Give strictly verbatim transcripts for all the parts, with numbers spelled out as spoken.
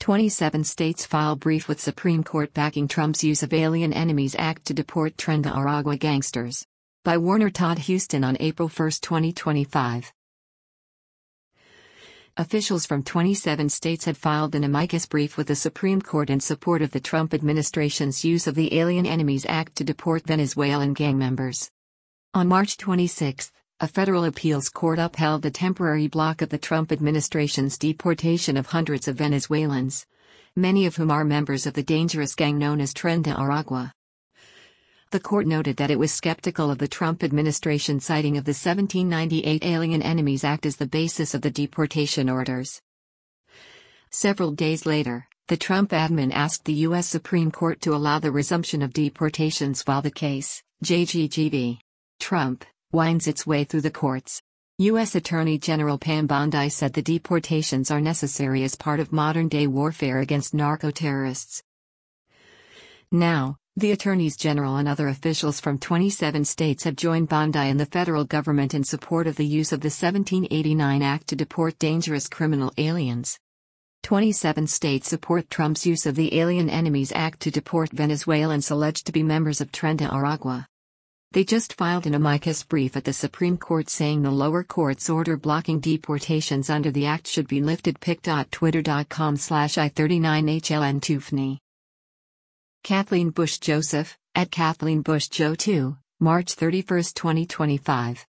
twenty-seven states file brief with Supreme Court backing Trump's use of Alien Enemies Act to deport Tren de Aragua gangsters. By Warner Todd Huston on April first, twenty twenty-five. Officials from twenty-seven states had filed an amicus brief with the Supreme Court in support of the Trump administration's use of the Alien Enemies Act to deport Venezuelan gang members. On March twenty-sixth, a federal appeals court upheld the temporary block of the Trump administration's deportation of hundreds of Venezuelans, many of whom are members of the dangerous gang known as Tren de Aragua. The court noted that it was skeptical of the Trump administration citing of the seventeen ninety-eight Alien Enemies Act as the basis of the deportation orders. Several days later, the Trump admin asked the U S Supreme Court to allow the resumption of deportations while the case, J G G v. Trump, winds its way through the courts. U S Attorney General Pam Bondi said the deportations are necessary as part of modern-day warfare against narco-terrorists. Now, the attorneys general and other officials from twenty-seven states have joined Bondi and the federal government in support of the use of the seventeen eighty-nine Act to deport dangerous criminal aliens. twenty-seven states support Trump's use of the Alien Enemies Act to deport Venezuelans alleged to be members of Tren de Aragua. They just filed an amicus brief at the Supreme Court saying the lower court's order blocking deportations under the act should be lifted. pic.twitter.com slash I thirty-nine H L N Tufney. Kathleen Bush Joseph, at Kathleen Bush Jo two, March thirty-first, twenty twenty-five.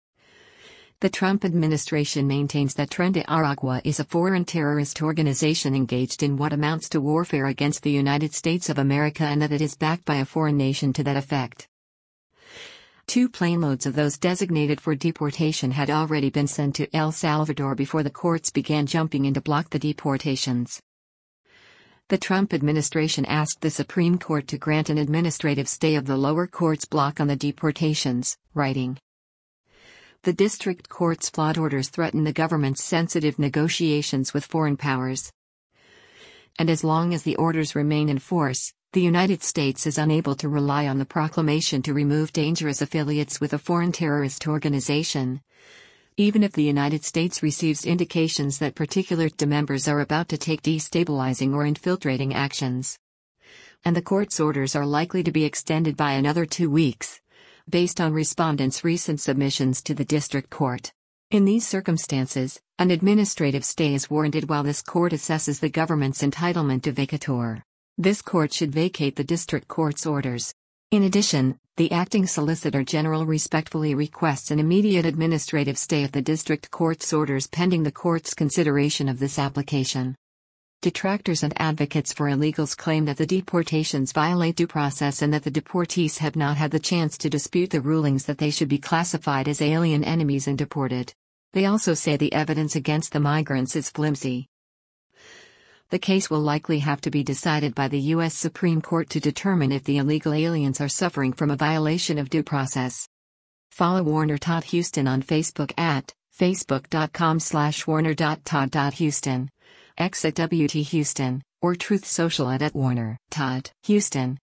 The Trump administration maintains that Tren de Aragua is a foreign terrorist organization engaged in what amounts to warfare against the United States of America and that it is backed by a foreign nation to that effect. Two planeloads of those designated for deportation had already been sent to El Salvador before the courts began jumping in to block the deportations. The Trump administration asked the Supreme Court to grant an administrative stay of the lower court's block on the deportations, writing, "The district court's flawed orders threaten the government's sensitive negotiations with foreign powers. And as long as the orders remain in force, the United States is unable to rely on the proclamation to remove dangerous affiliates with a foreign terrorist organization, even if the United States receives indications that particular T D members are about to take destabilizing or infiltrating actions. And the court's orders are likely to be extended by another two weeks, based on respondents' recent submissions to the district court. In these circumstances, an administrative stay is warranted while this court assesses the government's entitlement to vacatur. This court should vacate the district court's orders. In addition, the acting Solicitor General respectfully requests an immediate administrative stay of the district court's orders pending the court's consideration of this application." Detractors and advocates for illegals claim that the deportations violate due process and that the deportees have not had the chance to dispute the rulings that they should be classified as alien enemies and deported. They also say the evidence against the migrants is flimsy. The case will likely have to be decided by the U S Supreme Court to determine if the illegal aliens are suffering from a violation of due process. Follow Warner Todd Huston on Facebook at facebook.com slash warner.todd.huston, X at W T Huston, or Truth Social at, at Warner Todd Huston.